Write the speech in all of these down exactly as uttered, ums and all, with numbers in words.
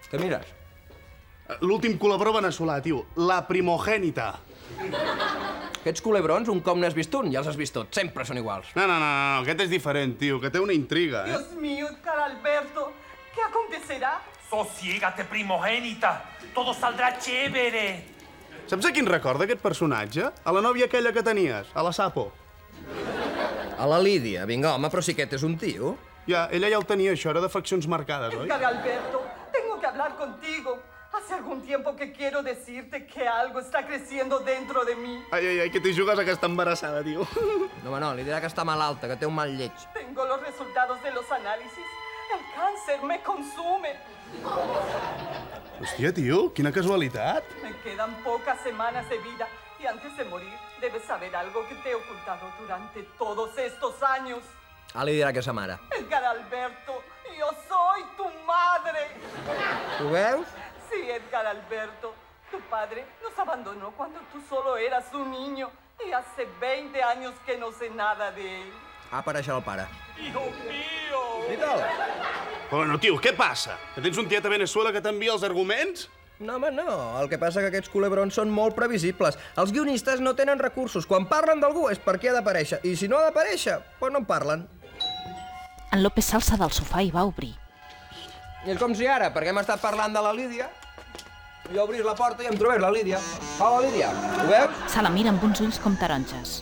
Què mires? L'últim culebró veneçolà, tio. La primogènita. Aquests culebrons, un cop n'has vist un, ja els has vist tots. Sempre són iguals. No, no, no, no, aquest és diferent, tio, que té una intriga, eh? Dios mío, Edgar Alberto, ¿qué acontecerá? Sosiégate, primogénita. Todo saldrá chévere. Saps a quin recorda aquest personatge? A la nòvia aquella que tenies, a la Sapo. A la Lídia. Vinga, home, però si aquest és un tio. Ja, ella ja ho tenia, això, era de faccions marcades, oi? Edgar Alberto, tengo que hablar contigo. Hace algún tiempo que quiero decirte que algo está creciendo dentro de mí. Ai, ai, ai, que t'hi jugues a que està embarassada, tio. No, home, no, li dirà que està malalta, que té un mal lleig. Tengo los resultados de los análisis. El cáncer me consume. Hòstia, tio, quina casualitat. Me quedan pocas semanas de vida y antes de morir debes saber algo que te he ocultado durante todos estos años. Ah, li dirà que és sa mare. Edgar Alberto, yo soy tu madre. Ho veus? Sí, Edgar Alberto. Tu padre nos abandonó cuando tú solo eras un niño y hace veinte años que no sé nada de él. Ah, per això el pare. Hijo mío. I tal? Bueno, tio, què passa? Que tens un tiet a Venezuela que t'envia els arguments? No, home, no. El que passa que aquests culebrons són molt previsibles. Els guionistes no tenen recursos. Quan parlen d'algú és perquè ha d'aparèixer. I si no ha d'aparèixer, doncs no en parlen. En López s'alça del sofà i va obrir. I és com si ara, perquè hem estat parlant de la Lídia, jo obris la porta i em trobés la Lídia. Hola, Lídia. Ho veus? Se la mira amb uns ulls com taronges.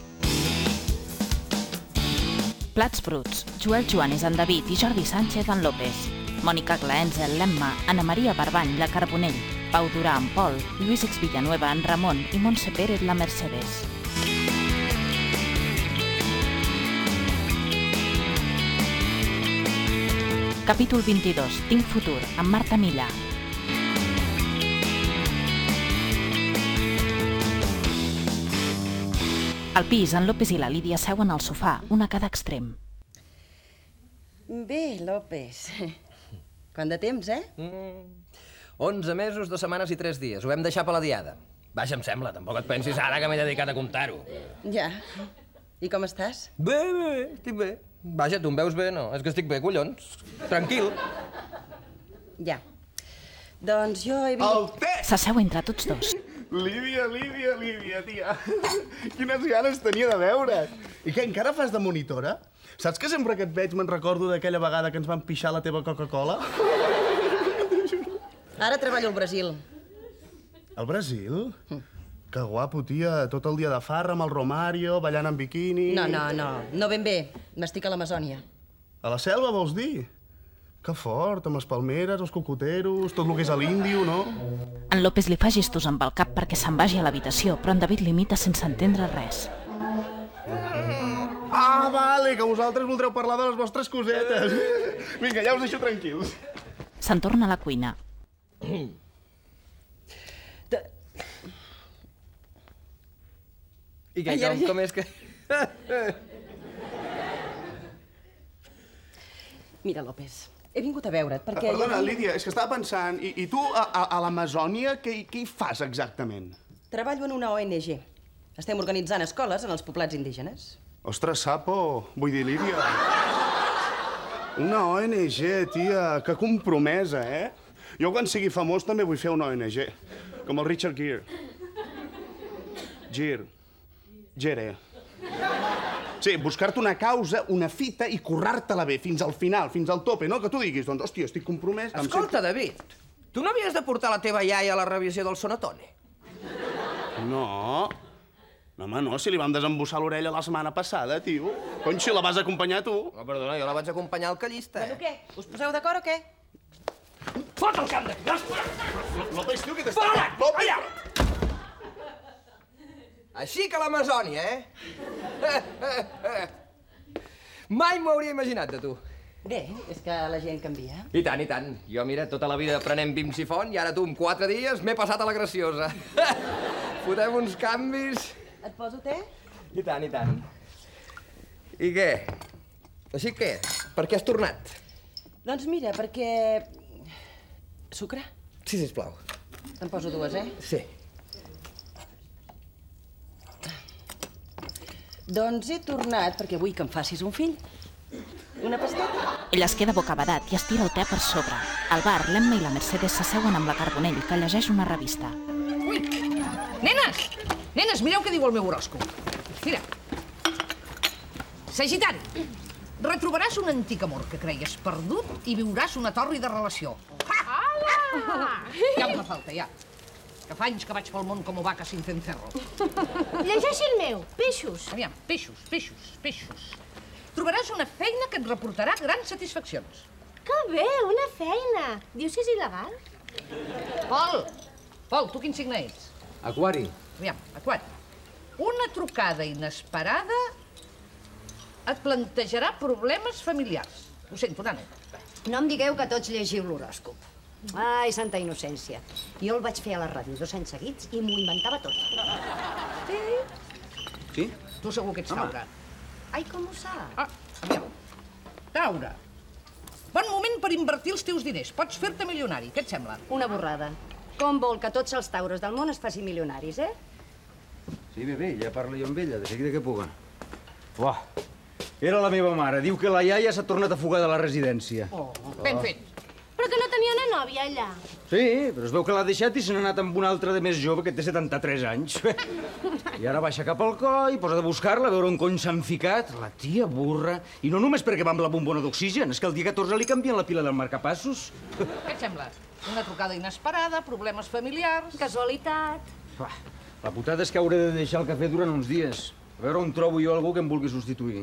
Plats bruts. Joel Joanes, en David i Jordi Sánchez, en López. Mònica Glaenzel, l'Emma, Ana Maria Barbany, la Carbonell, Pau Durà, en Pol, Lluís X Villanueva, en Ramon i Montse Pérez, la Mercedes. Capítol vint-i-dos. Tinc futur, amb Marta Millà. Al pis, en López i la Lídia seuen al sofà, una a cada extrem. Bé, López. Quant de temps, eh? Mm. onze mesos, dues setmanes i tres dies. Ho vam deixar per la diada. Vaja, em sembla, tampoc et pensis ara que m'he dedicat a comptar-ho. Ja. I com estàs? Bé, bé, bé, estic bé. Vaja, tu em veus bé, no? És que estic bé, collons. Tranquil. Ja. Doncs jo he El vingut... té! S'asseu entre tots dos. Lídia, Lídia, Lídia, tia. Quines ganes tenia de veure't. I què, encara fas de monitora? Saps que sempre que et veig me'n recordo d'aquella vegada que ens van pixar la teva Coca-Cola? Ara treballo al Brasil. Al Brasil? Que guapo, tia. Tot el dia de farra amb el Romario, ballant en biquini... No, no, no. No ben bé. M'estic a l'Amazònia. A la selva, vols dir? Que fort, amb les palmeres, els cocoteros, tot el que és a l'índio, no? En López li fa gestos amb el cap perquè se'n vagi a l'habitació, però en David l'imita sense entendre res. Ah, vale, que vosaltres voldreu parlar de les vostres cosetes. Vinga, ja us deixo tranquils. Se'n torna a la cuina. De... I què, com, com és que... Mira, López, he vingut a veure't perquè... Perdona, jo... Lídia, és que estava pensant, i, i tu a, a, a l'Amazònia què, què hi fas exactament? Treballo en una O N G. Estem organitzant escoles en els poblats indígenes. Ostres, sapo, vull dir, Lídia... Una O N G, tia, que compromesa, eh? Jo quan sigui famós també vull fer una O N G, com el Richard Gere. Gere. Gere. Sí, buscar-te una causa, una fita i currar-te-la bé fins al final, fins al tope, no? Que tu diguis, doncs, hòstia, estic compromès... Escolta, David, tu no havies de portar la teva iaia a la revisió del sonatone? No. No, home, no, si li vam desembussar l'orella la setmana passada, tio. Cony, si la vas acompanyar tu. No, perdona, jo la vaig acompanyar al callista. Bueno, què? Us poseu d'acord o què? Fot el camp d'aquí! López, tio, que t'està... Fora! López! Allà! Així que l'Amazònia, eh? Mai m'ho hauria imaginat de tu. Bé, és que la gent canvia. I tant, i tant. Jo, mira, tota la vida aprenent Vim Sifon i ara tu, en quatre dies, m'he passat a la graciosa. Fotem uns canvis... Et poso té? I tant, i tant. I què? Així què? Per què has tornat? Doncs mira, perquè... Sucre? Sí, sisplau. Te'n poso dues, eh? Sí. Doncs he tornat perquè vull que em facis un fill. Una pasteta? Ell es queda bocabadat i es tira el te per sobre. Al bar, l'Emma i la Mercedes s'asseuen amb la Carbonell, que llegeix una revista. Ui! Nenes! Nenes, mireu què diu el meu horòscop. Mira. Sagitari, retrobaràs un antic amor que creies perdut i viuràs una tòrrida relació. Ala! Ja em falta, ja. Que fa anys que vaig pel món com vaca sin cencerro. Llegeixi el meu, peixos. Aviam, peixos, peixos, peixos. Trobaràs una feina que et reportarà grans satisfaccions. Que bé, una feina. Dius que és il·legal? Pol! Pol, tu quin signe ets? Aquari. Aviam, aquari. Una trucada inesperada et plantejarà problemes familiars. Ho sento, nano. No em digueu que tots llegiu l'horòscop. Ai, santa innocència. Jo el vaig fer a la ràdio dos anys seguits i m'ho inventava tot. Sí? Sí? Tu segur que ets Taure. Ai, com ho saps? Ah, aviam. Taure. Bon moment per invertir els teus diners. Pots fer-te milionari. Què et sembla? Una borrada. Com vol que tots els taures del món es facin milionaris, eh? Sí, bé, bé, ja parlo jo amb ella, de seguida que puga. Uah, era la meva mare. Diu que la iaia s'ha tornat a fugar de la residència. Oh, ben fet. Però que no tenia una nòvia, allà. Sí, però es veu que l'ha deixat i se n'ha anat amb una altra de més jove que té setanta-tres anys. I ara baixa cap al coll, posa de buscar-la, a veure on cony s'han ficat. La tia burra. I no només perquè va amb la bombona d'oxigen, és que el dia catorze li canvien la pila del marcapassos. Què et sembla? Una trucada inesperada, problemes familiars... Casualitat. Uah, la putada és que hauré de deixar el cafè durant uns dies. A veure on trobo jo algú que em vulgui substituir.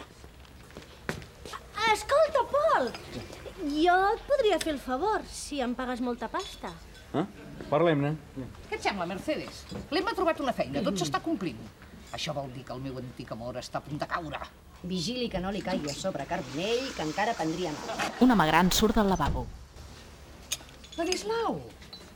Escolta, Pol, jo et podria fer el favor si em pagues molta pasta. Eh? Parlem-ne. Què et sembla, Mercedes? L'Emma ha trobat una feina, tot s'està complint. Això vol dir que el meu antic amor està a punt de caure. Vigili que no li caigui a sobre Carbonell, que encara prendria mal. Un home gran surt del lavabo. Ladislau!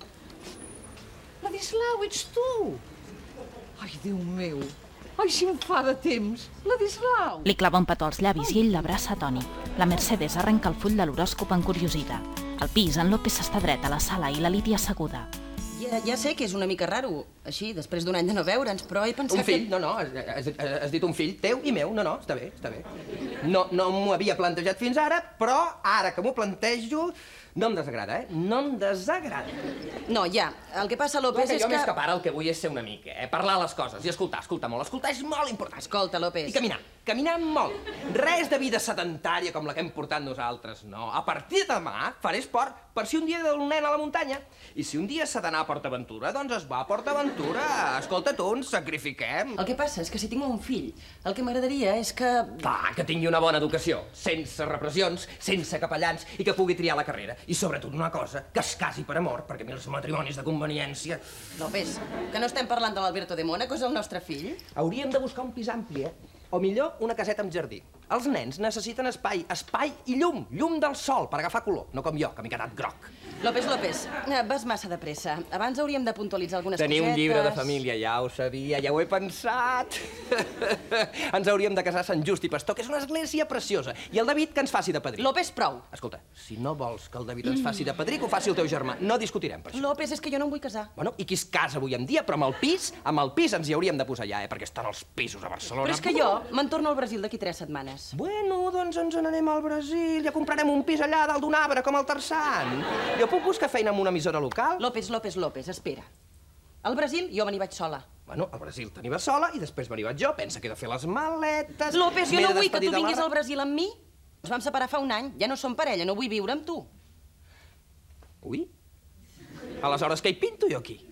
Ladislau, ets tu! Ai, Déu meu! Ai, si em fa de temps! Ladislau! Li clava un petó als llavis i ell l'abraça atònit. La Mercedes arrenca el full de l'horòscop encuriosida. Al pis, en López està dret a la sala i la Lídia asseguda. Ja, ja sé que és una mica raro, així, després d'un any de no veure'ns, però he pensat Un fill, que... no, no, has, has, has dit un fill teu i meu, no, no, està bé, està bé. No, no m'ho havia plantejat fins ara, però ara que m'ho plantejo, no em desagrada, eh? No em desagrada. No, ja, el que passa, López, Clar que és jo que... més que pare el que vull és ser una amic, eh? Parlar les coses i escoltar, escoltar molt. Escoltar és molt important. Escolta, López... I caminar, caminar molt. Res de vida sedentària com la que hem portat nosaltres, no. A partir de demà faré esport per si un dia he d'un nen a la muntanya. I si un dia s'ha d'anar a PortAventura, doncs es va a PortAventura. Escolta, tu, ens sacrifiquem. El que passa és que si tinc un fill, el que m'agradaria és que... Clar, que tingui una bona educació, sense repressions, sense capellans i que pugui triar la carrera. I sobretot una cosa, que es casi per amor, perquè a mi els matrimonis de conveniència... López, que no estem parlant de l'Alberto de Mónaco, és el nostre fill? Hauríem de buscar un pis ampli, eh? O millor, una caseta amb jardí. Els nens necessiten espai, espai i llum, llum del sol per agafar color, no com jo, que m'he quedat groc. López, López, eh, vas massa de pressa. Abans hauríem de puntualitzar algunes Tenir cosetes... un llibre de família, ja ho sabia, ja ho he pensat. Ens hauríem de casar a Sant Just i Pastor, que és una església preciosa, i el David que ens faci de padrí. López, prou. Escolta, si no vols que el David ens faci de padrí, que ho faci el teu germà. No discutirem per això. López, és que jo no em vull casar. Bueno, i qui es casa avui en dia, però amb el pis, amb el pis ens hi hauríem de posar ja, eh? Perquè estan els pisos a Barcelona. Però és que jo me'n torno al Brasil d'aquí tres setmanes. Bueno, doncs ens n'anem al Brasil, ja comprarem un pis allà dalt d'un arbre, com el Tarzan. Jo puc buscar feina en una emissora local? López, López, López, espera. Al Brasil jo me n'hi vaig sola. Bueno, al Brasil te n'hi vas sola i després me n'hi vaig jo. Pensa que he de fer les maletes... López, jo m'he no de vull que despedir tu de vinguis l'arbre. al Brasil amb mi. Ens vam separar fa un any, ja no som parella, no vull viure amb tu. Ui? Aleshores, què hi pinto jo aquí?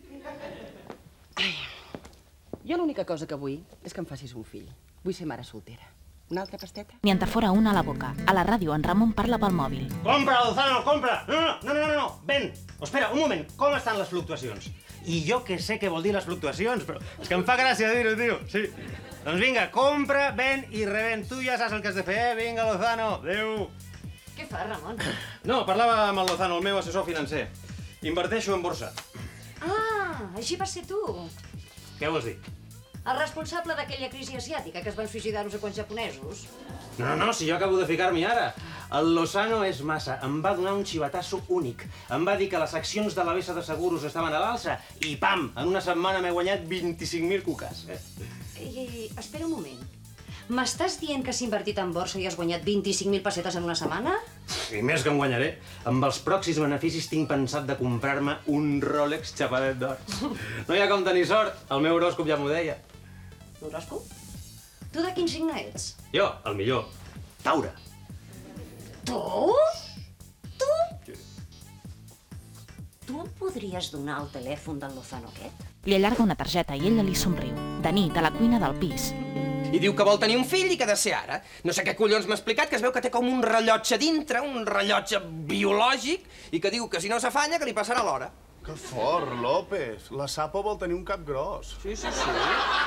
Ai, jo l'única cosa que vull és que em facis un fill. Vull ser mare soltera. Una altra pasteta? N'hi entafora una a la boca. A la ràdio, en Ramon parla pel mòbil. Compra, Lozano, compra! No, no, no, no, no, no, ven! Espera, un moment, com estan les fluctuacions? I jo que sé què vol dir les fluctuacions, però és que em fa gràcia dir-ho, tio, sí. Doncs vinga, compra, ven i revent. Tu ja saps el que has de fer, eh? Vinga, Lozano, adéu. Què fa, Ramon? No, parlava amb el Lozano, el meu assessor financer. Inverteixo en borsa. Ah, així vas ser tu. Què vols dir? El responsable d'aquella crisi asiàtica que es van suïcidar no sé quants japonesos. No, no, no, si jo acabo de ficar-m'hi ara. El Lozano és massa. Em va donar un xivatasso únic. Em va dir que les accions de la Bessa de Seguros estaven a l'alça i, pam, en una setmana m'he guanyat vint-i-cinc mil cuques. I, espera un moment. M'estàs dient que has invertit en borsa i has guanyat vint-i-cinc mil pessetes en una setmana? I més que em guanyaré. Amb els pròxims beneficis tinc pensat de comprar-me un Rolex xapadet d'or. No hi ha com tenir sort. El meu horòscop ja m'ho deia. L'horòscop? Tu de quin signe ets? Jo, el millor. Taure. Tu? Tu? Tu em podries donar el telèfon del Lozano aquest? Li allarga una targeta i ella li somriu. De nit, a la cuina del pis. I diu que vol tenir un fill i que ha de ser ara. No sé què collons m'ha explicat, que es veu que té com un rellotge dintre, un rellotge biològic, i que diu que si no s'afanya que li passarà l'hora. Que fort, López. La Sapo vol tenir un cap gros. Sí, sí, sí.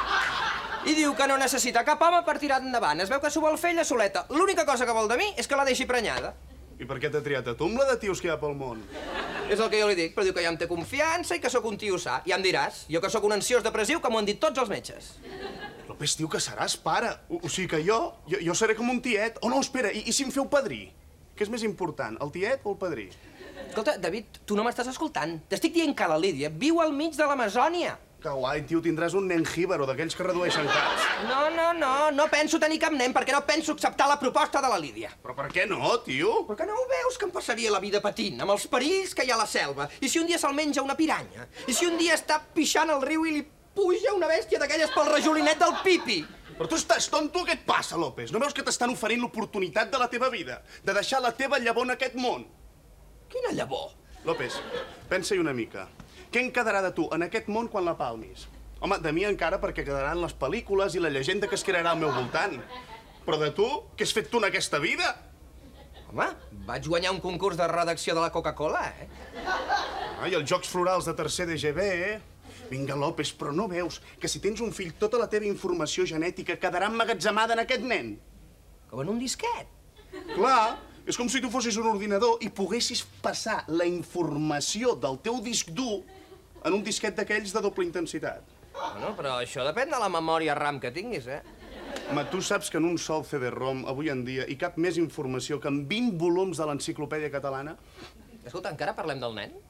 I diu que no necessita cap home per tirar endavant. Es veu que s'ho vol fer ella soleta. L'única cosa que vol de mi és que la deixi prenyada. I per què t'ha triat a tu amb la de tios que hi ha pel món? És el que jo li dic, però diu que ja em té confiança i que sóc un tio sa. Ja em diràs, jo que sóc un ansiós depressiu, que m'ho han dit tots els metges. López, diu que seràs pare. O, o sigui que jo, jo, jo seré com un tiet. Oh, no, espera, i, i si em feu padrí? Què és més important, el tiet o el padrí? Escolta, David, tu no m'estàs escoltant. T'estic dient que la Lídia viu al mig de l'Amazònia. Que guai, tio, tindràs un nen jíbaro, d'aquells que redueixen caps. No, no, no, no penso tenir cap nen perquè no penso acceptar la proposta de la Lídia. Però per què no, tio? Perquè no ho veus que em passaria la vida patint, amb els perills que hi ha a la selva? I si un dia se'l menja una piranya? I si un dia està pixant al riu i li puja una bèstia d'aquelles pel rajolinet del pipi? Però tu estàs tonto, què et passa, López? No veus que t'estan oferint l'oportunitat de la teva vida? De deixar la teva llavor en aquest món? Quina llavor? López, pensa-hi una mica. Què en quedarà de tu en aquest món quan la palmis? Home, de mi encara perquè quedaran les pel·lícules i la llegenda que es crearà al meu voltant. Però de tu, què has fet tu en aquesta vida? Home, vaig guanyar un concurs de redacció de la Coca-Cola, eh? Ai, els Jocs Florals de tercer de G B, eh? Vinga, López, però no veus que si tens un fill tota la teva informació genètica quedarà emmagatzemada en aquest nen? Com en un disquet. Clar, és com si tu fossis un ordinador i poguessis passar la informació del teu disc dur en un disquet d'aquells de doble intensitat. Bueno, però això depèn de la memòria RAM que tinguis, eh? Home, tu saps que en un sol C D ROM, avui en dia, hi cap més informació que en vint volums de l'enciclopèdia catalana? Escolta, encara parlem del nen?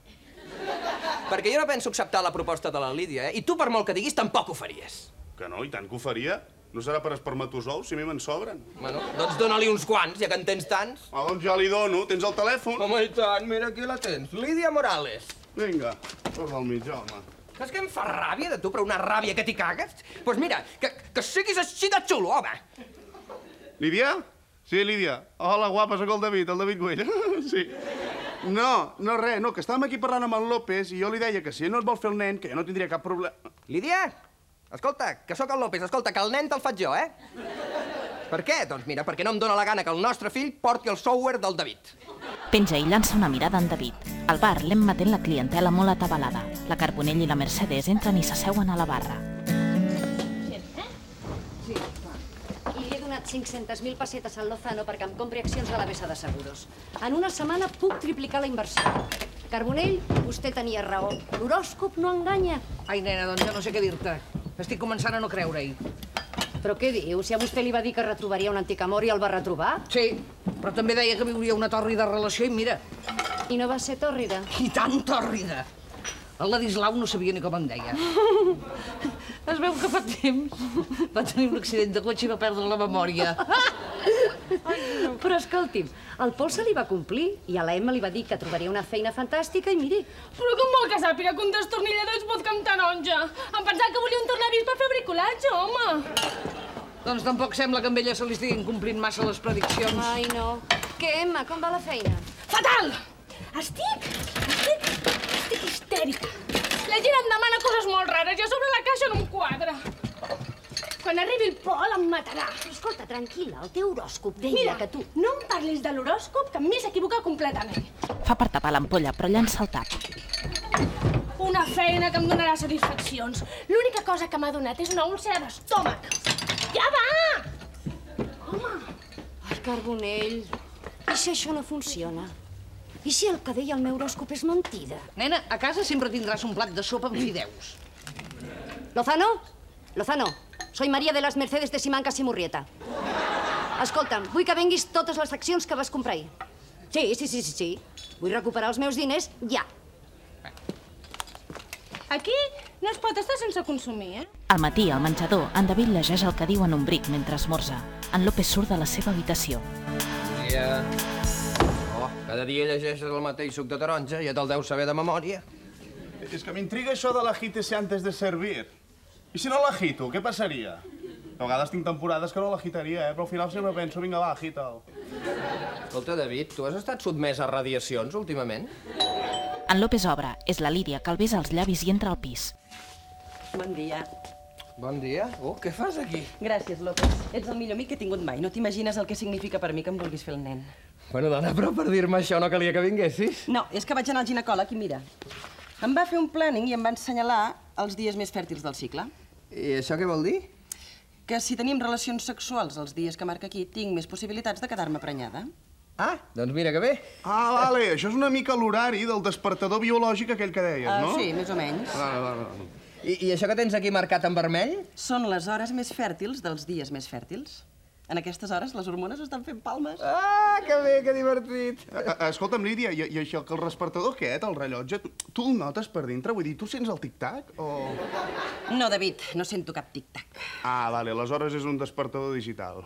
Perquè jo no penso acceptar la proposta de la Lídia, eh? I tu, per molt que diguis, tampoc ho faries. Que no, i tant que ho faria. No serà per espermatozous, si a mi me'n sobren. Bueno, doncs dóna-li uns quants, ja que en tens tants. Ah, doncs ja li dono. Tens el telèfon? Home, i tant, mira aquí la tens. Lídia Morales. Vinga, posa al mig, home. Saps que em fa ràbia de tu, però una ràbia que t'hi cagues? Doncs pues mira, que, que siguis així de xulo, home. Lídia? Sí, Lídia. Hola, guapa, sóc el David, el David Güell. Sí. No, no res, no, que estàvem aquí parlant amb el López i jo li deia que si ell no es vol fer el nen, que jo no tindria cap problema. Lídia? Escolta, que sóc el López, escolta, que el nen te'l faig jo, eh? Per què? Doncs mira, perquè no em dóna la gana que el nostre fill porti el software del David. Penja i llança una mirada en David. Al bar, l'Emma té la clientela molt atabalada. La Carbonell i la Mercedes entren i s'asseuen a la barra. Sí, i li he donat cinc-centes mil pessetes al Lozano perquè em compri accions de la Mesa de Seguros. En una setmana puc triplicar la inversió. Carbonell, vostè tenia raó. L'horòscop no enganya. Ai, nena, doncs ja no sé què dir-te. Estic començant a no creure-hi. Però què diu? Si a vostè li va dir que retrobaria un antic amor i el va retrobar? Sí, però també deia que viuria una tòrrida relació i mira. I no va ser tòrrida? I tant tòrrida! El Ladislau no sabia ni com em deia. Es veu que fa temps va tenir un accident de cotxe i va perdre la memòria. Però escolti'm, el Pol se li va complir i a la Emma li va dir que trobaria una feina fantàstica i miri. Però com vol que sàpiga que un destornillador es pot com taronja? Em pensava que volia un tornavís per fer bricolatge, home. Doncs tampoc sembla que amb ella se li estiguin complint massa les prediccions. Ai, no. Què, Emma, com va la feina? Fatal! Estic, estic, estic histèrica. La gent em demana coses molt rares i a sobre la caixa no em quadra. Quan arribi el Pol em matarà. Escolta, tranquil·la, el teu horòscop deia Mira, que tu... no em parlis de l'horòscop, que m'he equivocat completament. Fa per tapar l'ampolla, però llança el tap. Una feina que em donarà satisfaccions. L'única cosa que m'ha donat és una úlcera d'estómac. Ja va! Home! Ai, Carbonell, i si això no funciona? I si el que deia el meu horòscop és mentida? Nena, a casa sempre tindràs un plat de sopa amb fideus. Lozano? Lozano, soy María de las Mercedes de Simancas i Murrieta. Escolta'm, vull que venguis totes les accions que vas comprar ahir. Sí, sí, sí, sí, sí. Vull recuperar els meus diners ja. Aquí no es pot estar sense consumir, eh? Al matí, al menjador, en David llegeix el que diu en un bric mentre esmorza. En López surt de la seva habitació. Dia. Oh, cada dia llegeixes el mateix suc de taronja, ja te'l deus saber de memòria. És que m'intriga això de l'agítese antes de servir. I si no l'agito, què passaria? A vegades tinc temporades que no l'agitaria, eh? Però al final sempre penso, vinga, va, agita'l. Escolta, David, tu has estat sotmès a radiacions últimament? En López obre. És la Lídia, que el besa als llavis i entra al pis. Bon dia. Bon dia. Oh, què fas aquí? Gràcies, López. Ets el millor amic que he tingut mai. No t'imagines el que significa per mi que em vulguis fer el nen. Bueno, dona, però per dir-me això no calia que vinguessis. No, és que vaig anar al ginecòleg i mira. Em va fer un planning i em va assenyalar els dies més fèrtils del cicle. I això què vol dir? Que si tenim relacions sexuals els dies que marca aquí, tinc més possibilitats de quedar-me prenyada. Ah, doncs mira que bé. Ah, vale, això és una mica l'horari del despertador biològic aquell que deies, no? Uh, sí, més o menys. Vale, vale, vale. I, I això que tens aquí marcat en vermell? Són les hores més fèrtils dels dies més fèrtils. En aquestes hores les hormones estan fent palmes. Ah, que bé, que divertit. A, a, escolta'm, Lídia, i, i això, que el despertador aquest, el rellotge, tu, tu el notes per dintre? Vull dir, tu sents el tic-tac o...? No, David, no sento cap tic-tac. Ah, vale, aleshores és un despertador digital.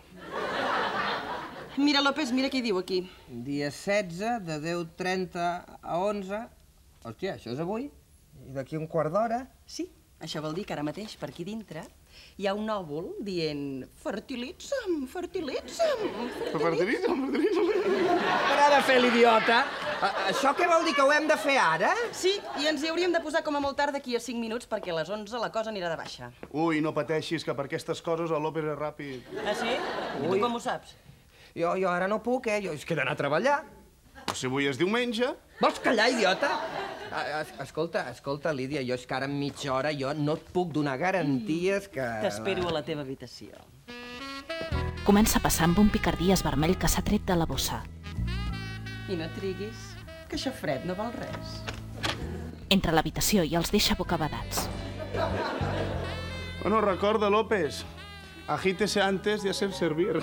Mira, López, mira què hi diu aquí. Dia setze, de deu trenta a onze. Hòstia, això és avui? I d'aquí un quart d'hora? Sí, això vol dir que ara mateix, per aquí dintre, hi ha un òvul dient fertilitza'm, fertilitza'm, fertilitza'm, fertilitza'm. Para de fer l'idiota. Això què vol dir, que ho hem de fer ara? Sí, i ens hi hauríem de posar com a molt tard d'aquí a cinc minuts perquè a les onze la cosa anirà de baixa. Ui, no pateixis, que per aquestes coses el López és ràpid. Ah, sí? I tu com ho saps? Jo, jo ara no puc, eh? Jo és que he d'anar a treballar. Però si avui és diumenge... Vols callar, idiota? Es, escolta, escolta, Lídia, jo és que ara en mitja hora jo no et puc donar garanties que... T'espero a la teva habitació. Comença a passar amb un picardies vermell que s'ha tret de la bossa. I no triguis, que això fred no val res. Entra a l'habitació i els deixa bocabadats. Bueno, recorda, López, agítese antes de hacer servir.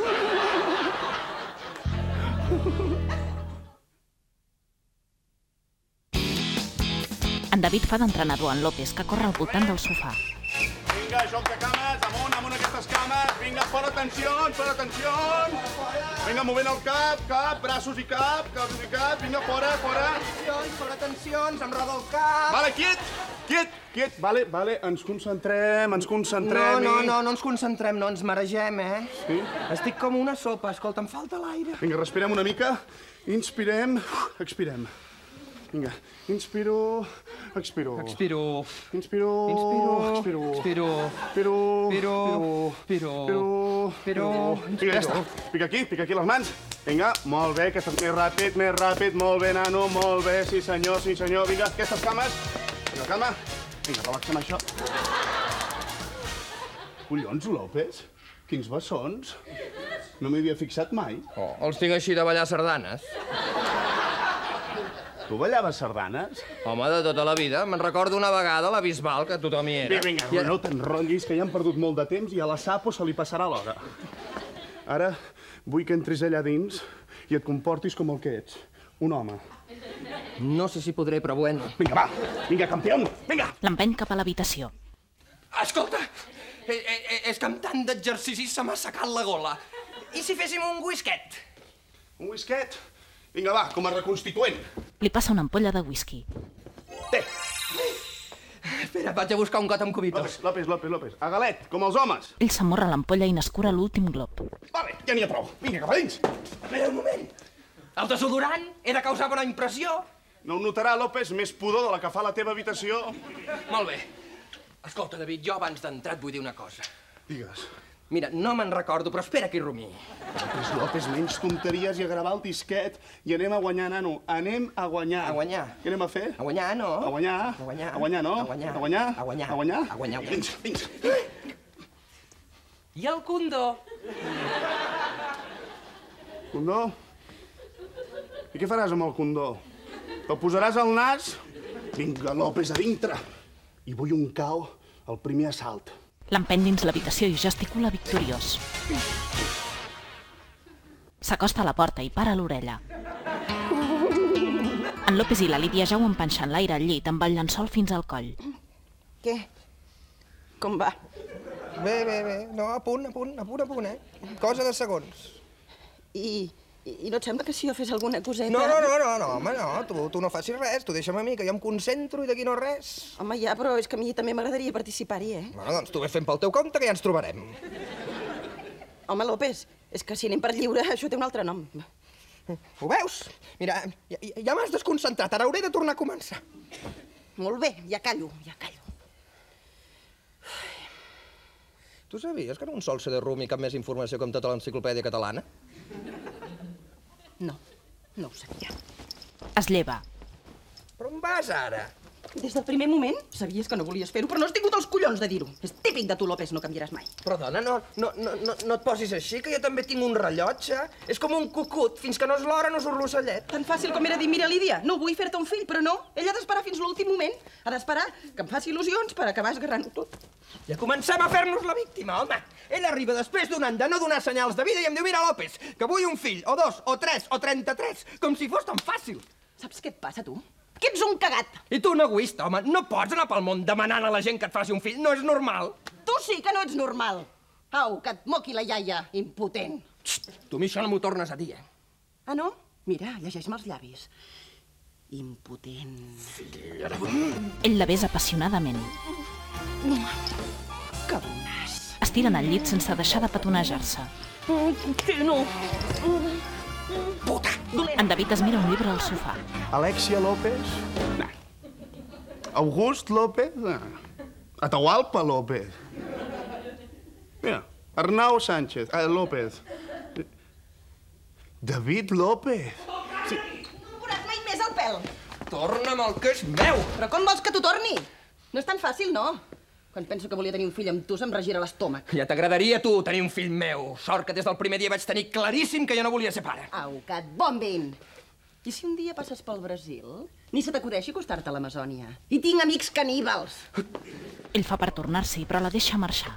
En David fa d'entrenador en López, que corre al voltant del sofà. Vinga, joc de cames, amunt, amunt aquestes cames. Vinga, fora tensions, fora tensions. Vinga, movent el cap, cap, braços i cap, braços i cap. Vinga, fora, fora. Tensions, fora tensions, em roda el cap. Vale, quiet, quiet, quiet. Vale, vale, ens concentrem, ens concentrem. No, no, no, no ens concentrem, no, ens maregem, eh? Sí? Estic com una sopa, escolta, em falta l'aire. Vinga, respirem una mica. Inspirem, expirem. Vinga, inspiro, expiro. Expiro. Inspiro, Inspiro. expiro. Expiro. Expiro. Expiro. Expiro. Expiro. Vinga, ja està. Pica aquí, pica aquí les mans. Vinga, molt bé, aquestes més ràpid, més ràpid, molt bé, nano, molt bé, sí senyor, sí senyor. Vinga, aquestes cames. Vinga, calma. Vinga, relaxem això. Collons, López, quins bessons. No m'hi havia fixat mai. Oh, els tinc així de ballar sardanes. Tu ballaves sardanes? Home, de tota la vida. Me'n recordo una vegada a la Bisbal, que tothom hi era. Vinga, vinga, no t'enrotllis, que ja han perdut molt de temps i a la Sapo se li passarà l'hora. Ara vull que entris allà dins i et comportis com el que ets, un home. No sé si podré, però bueno. Vinga, va, vinga, campió, vinga! L'empeny cap a l'habitació. Escolta, eh, eh, és que amb tant d'exercicis se m'ha assecat la gola. I si féssim un whisket? Un whisket? Vinga, va, com a reconstituent. Li passa una ampolla de whisky. Té. Espera, vaig a buscar un got amb cubitos. López, López, López, López. A galet, com els homes. Ell s'amorra l'ampolla i n'escura l'últim glob. Vale, ja n'hi ha prou. Vinga, cap a dins. Espera un moment. El desodorant? He de causar bona impressió? No ho notarà, López, més pudor de la que fa la teva habitació. Molt bé. Escolta, David, jo abans d'entrar et vull dir una cosa. Digues. Mira, no me'n recordo, però espera que hi rumii. López, López, menys tonteries i a gravar el disquet i anem a guanyar, nano. Anem a guanyar. A guanyar. Què anem a fer? A guanyar, no? A guanyar. A guanyar. A guanyar, no? A guanyar. A guanyar. A guanyar. A guanyar. A guanyar. Vins, vins. I el condó? Condó? I què faràs amb el condó? El posaràs al nas? Vinga, López, a dintre. I vull un cao al primer assalt. L'empeny dins l'habitació i gesticula victoriós. S'acosta a la porta i para l'orella. En López i la Lídia jauen panxant l'aire al llit amb el llençol fins al coll. Què? Com va? Bé, bé, bé. No, a punt, a punt, a punt, a punt, eh? Cosa de segons. I, i, i no et sembla que si jo fes alguna coseta... No, no, no, no, no, home, no, tu, tu no facis res, tu deixa'm a mi, que jo em concentro i d'aquí no res. Home, ja, però és que a mi també m'agradaria participar-hi, eh? Bueno, doncs tu ves fent pel teu compte, que ja ens trobarem. Home, López, és que si anem per lliure, això té un altre nom. Ho veus? Mira, ja, ja m'has desconcentrat, ara hauré de tornar a començar. Molt bé, ja callo, ja callo. Tu sabies que en un sol C D ROM hi cap més informació que amb tota l'enciclopèdia catalana? No, no ho sabia. Es lleva. Però on vas ara? Des del primer moment sabies que no volies fer-ho, però no has tingut els collons de dir-ho. És típic de tu, López, no canviaràs mai. Però, dona, no, no, no, no, no et posis així, que jo també tinc un rellotge. És com un cucut, fins que no és l'hora no surt l'ocellet. Tan fàcil com era dir, mira, Lídia, no vull fer-te un fill, però no. Ell ha d'esperar fins l'últim moment. Ha d'esperar que em faci il·lusions per acabar esgarrant-ho tot. Ja comencem a fer-nos la víctima, home. Ell arriba després d'un any de no donar senyals de vida i em diu, mira, López, que vull un fill, o dos, o tres, o trenta-tres, com si fos tan fàcil. Saps què et passa, tu? Que ets un cagat. I tu un egoista, home. No pots anar pel món demanant a la gent que et faci un fill. No és normal. Tu sí que no ets normal. Au, que et moqui la iaia, impotent. Xt, tu a mi això no m'ho tornes a dir, eh? Ah, no? Mira, llegeix-me els llavis. Impotent. Filla de... Ell la besa apassionadament. Que bones. Es tiren al llit sense deixar de petonejar-se. Que no. Puta! En David es mira un llibre al sofà. Alexia López? Nah. August López? Nah. Atahualpa López? Mira, Arnau Sánchez, eh, López. David López. Sí. No em veuràs mai més el pèl. Torna'm el que és meu! Però com vols que t'ho torni? No és tan fàcil, no? Quan penso que volia tenir un fill amb tu, se'm regira l'estómac. Ja t'agradaria, tu, tenir un fill meu. Sort que des del primer dia vaig tenir claríssim que jo no volia ser pare. Au, que et bombin! I si un dia passes pel Brasil, ni se t'acudeixi acostar-te a l'Amazònia. I tinc amics caníbals. Ell fa per tornar-s'hi, però la deixa marxar.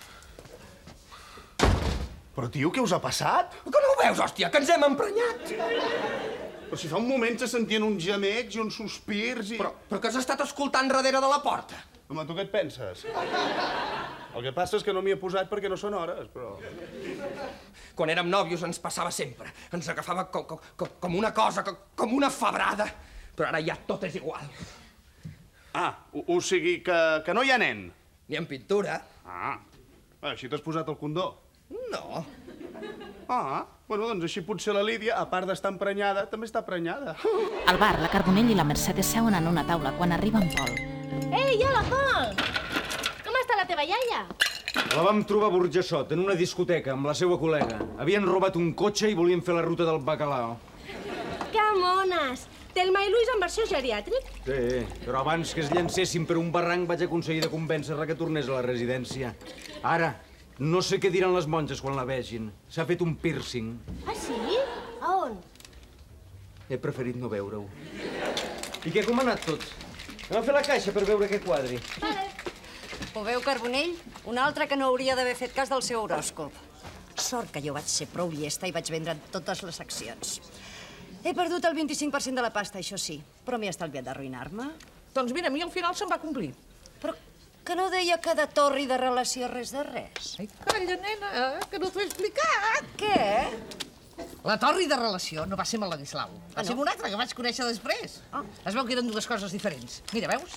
Però, tio, què us ha passat? Que no ho veus, hòstia, que ens hem emprenyat? Però si fa un moment se sentien uns gemecs i uns sospirs i... Però, però que has estat escoltant darrere de la porta? Home, tu què et penses? El que passa és que no m'hi he posat perquè no són hores, però... Quan érem nòvios ens passava sempre. Ens agafava com, com, com una cosa, com, com una febrada. Però ara ja tot és igual. Ah, o, o sigui que, que no hi ha nen? Ni en pintura. Ah, així t'has posat el condó? No. Ah, bueno, doncs així potser la Lídia, a part d'estar emprenyada, també està prenyada. Al bar, la Carbonell i la Mercedes seuen en una taula quan arriba en Pol. Ei, hola, Pol! Com està la teva iaia? La vam trobar a Burjassot, en una discoteca, amb la seva col·lega. Havien robat un cotxe i volien fer la ruta del bacalao. Que mones! Telma i Luis en versió geriàtric? Sí, però abans que es llancessin per un barranc vaig aconseguir de convèncer-la que tornés a la residència. Ara, no sé què diran les monges quan la vegin. S'ha fet un piercing. Ah, sí? A on? He preferit no veure-ho. I què, com ha anat tot? Anem a fer la caixa per veure què quadri. Vale. Ho veu, Carbonell? Un altre que no hauria d'haver fet cas del seu horòscop. Sort que jo vaig ser prou llesta i vaig vendre totes les accions. He perdut el vint-i-cinc per cent de la pasta, això sí, però m'he estalviat d'arruïnar-me. Doncs mira, a mi al final se'm va complir. Però que no deia que de torri de relació res de res. Ai, calla, nena, que no t'ho he explicat. Què? La torri de relació no va ser amb la Ladislau. Va Ah, ser no? amb una altra que vaig conèixer després. Ah. Es veu que eren dues coses diferents. Mira, veus?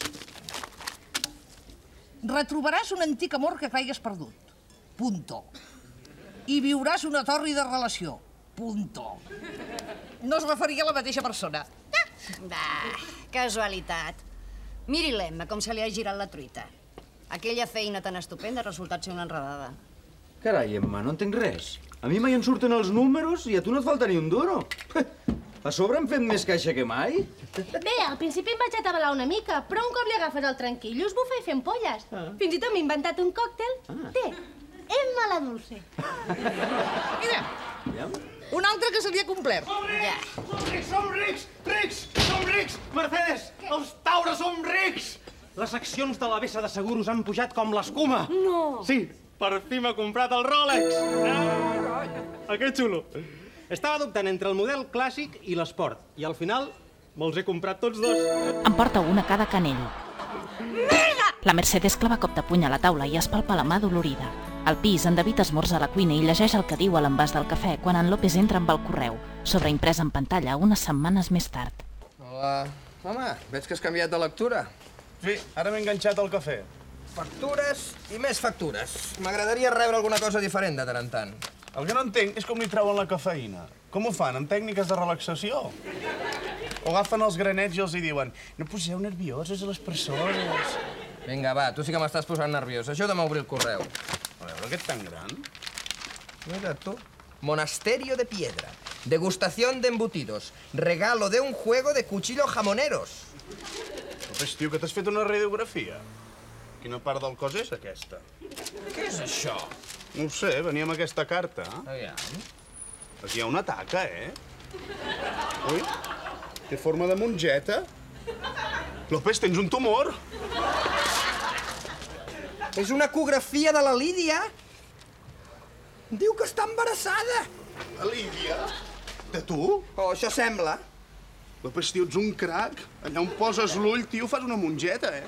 Retrobaràs un antic amor que cregues perdut. Punto. I viuràs una torri de relació. Punto. No es referia a la mateixa persona. Bah, casualitat. Miri l'Emma, com se li ha girat la truita. Aquella feina tan estupenda ha resultat ser una enredada. Carai, Emma, no entenc res. A mi mai en surten els números i a tu no et falta ni un duro. A sobre hem fet més caixa que mai. Bé, al principi em vaig atabalar una mica, però un cop li agafes el tranquillo es bufa i fent polles. Ah. Fins i tot m'he inventat un còctel. Ah. Té, Emma la Dulce. Mira, un altre que se li ha complert. Ja. Som rics, som rics, rics, som rics! Mercedes, els taures som rics! Les accions de la Bessa de Seguros han pujat com l'escuma. No. Sí, per fi m'ha comprat el Rolex. Ah, aquest xulo. Estava dubtant entre el model clàssic i l'esport, i al final me'ls he comprat tots dos. En porta una a cada canell. Vinga, La Mercedes clava cop de puny a la taula i es palpa la mà dolorida. Al pis, en David esmorza a la cuina i llegeix el que diu a l'envàs del cafè quan en López entra amb el correu, sobreimprès en pantalla unes setmanes més tard. Hola. Home, veig que has canviat de lectura. Sí, ara m'he enganxat al cafè. Factures i més factures. M'agradaria rebre alguna cosa diferent de tant en tant. El que no entenc és com li treuen la cafeïna. Com ho fan, amb tècniques de relaxació? O agafen els granets i els hi diuen no poseu nervioses a les persones. Vinga, va, tu sí que m'estàs posant nerviós. Ajuda'm a obrir el correu. A veure, aquest tan gran. Mira tu. Monasterio de Piedra. Degustación de embutidos. Regalo de un juego de cuchillos jamoneros. López, tio, que t'has fet una radiografia. Quina part del cos és aquesta? Què és això? No ho sé, venia amb aquesta carta. Aviam. Aquí hi ha una taca, eh? Ui, té forma de mongeta. López, tens un tumor. És una ecografia de la Lídia. Diu que està embarassada. La Lídia? De tu? Oh, això sembla. López, tio, ets un crac. Allà on poses l'ull, tio, fas una mongeta, eh?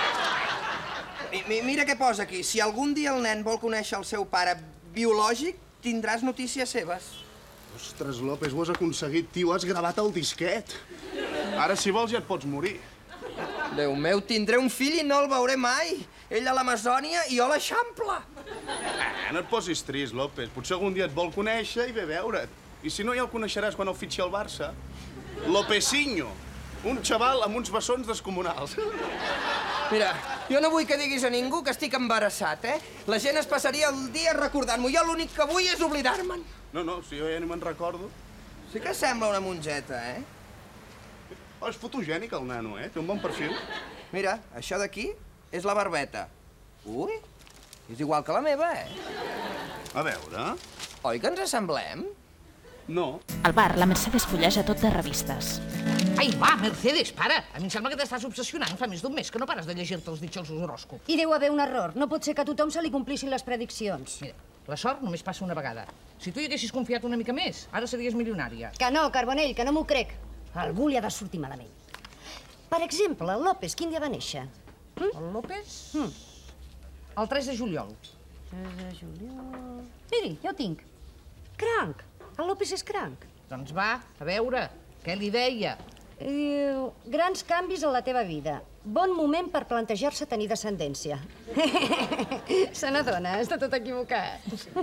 Mi, mira què posa aquí. Si algun dia el nen vol conèixer el seu pare biològic, tindràs notícies seves. Ostres, López, ho has aconseguit, tio. Has gravat el disquet. Ara, si vols, ja et pots morir. Déu meu, tindré un fill i no el veuré mai. Ell a l'Amazònia i jo a l'Eixample. Eh, no et posis trist, López. Potser algun dia et vol conèixer i ve a veure't. I si no, ja el coneixeràs quan el fitxi al Barça. Lopezinho, un xaval amb uns bessons descomunals. Mira, jo no vull que diguis a ningú que estic embarassat, eh? La gent es passaria el dia recordant-m'ho. Jo l'únic que vull és oblidar-me'n. No, no, si jo ja ni me'n recordo. Sí que sembla una mongeta, eh? Oh, és fotogènic, el nano, eh? Té un bon perfil. Mira, això d'aquí és la barbeta. Ui, és igual que la meva, eh? A veure... Oi que ens assemblem? No. Al bar, la Mercedes fulleja tot de revistes. Ai, va, Mercedes, para. A mi em sembla que t'estàs obsessionant. Fa més d'un mes que no pares de llegir-te els ditxosos horòscops. Hi deu haver un error. No pot ser que a tothom se li complissin les prediccions. Mira, la sort només passa una vegada. Si tu hi haguessis confiat una mica més, ara series milionària. Que no, Carbonell, que no m'ho crec. A algú li ha de sortir malament. Per exemple, el López, quin dia va néixer? Mm? El López? Mm. El tres de juliol. tres de juliol... Miri, ja ho tinc. Cranc. El López és cranc. Doncs va, a veure, què li deia? Diu, grans canvis en la teva vida. Bon moment per plantejar-se tenir descendència. Se n'adona, està tot equivocat.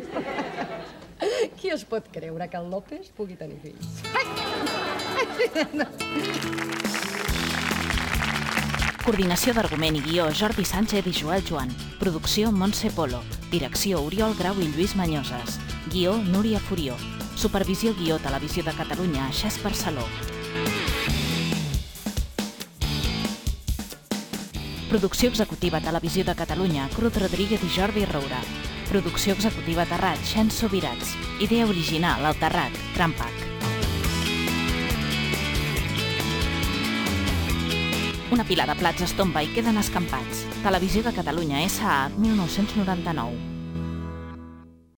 Qui es pot creure que el López pugui tenir fills? Coordinació d'argument i guió Jordi Sánchez i Joel Joan. Producció Montse Polo. Direcció Oriol Grau i Lluís Mañoses. Guió Núria Furió. Supervisió guió Televisió de Catalunya, Xas Barceló. Producció executiva Televisió de Catalunya, Cruz Rodríguez i Jordi Roura. Producció executiva Terrat, Xen Sobirats. Idea original, El Terrat, Trampac. Una pila de plats es tomba i queden escampats. Televisió de Catalunya, S A, mil nou-cents noranta-nou.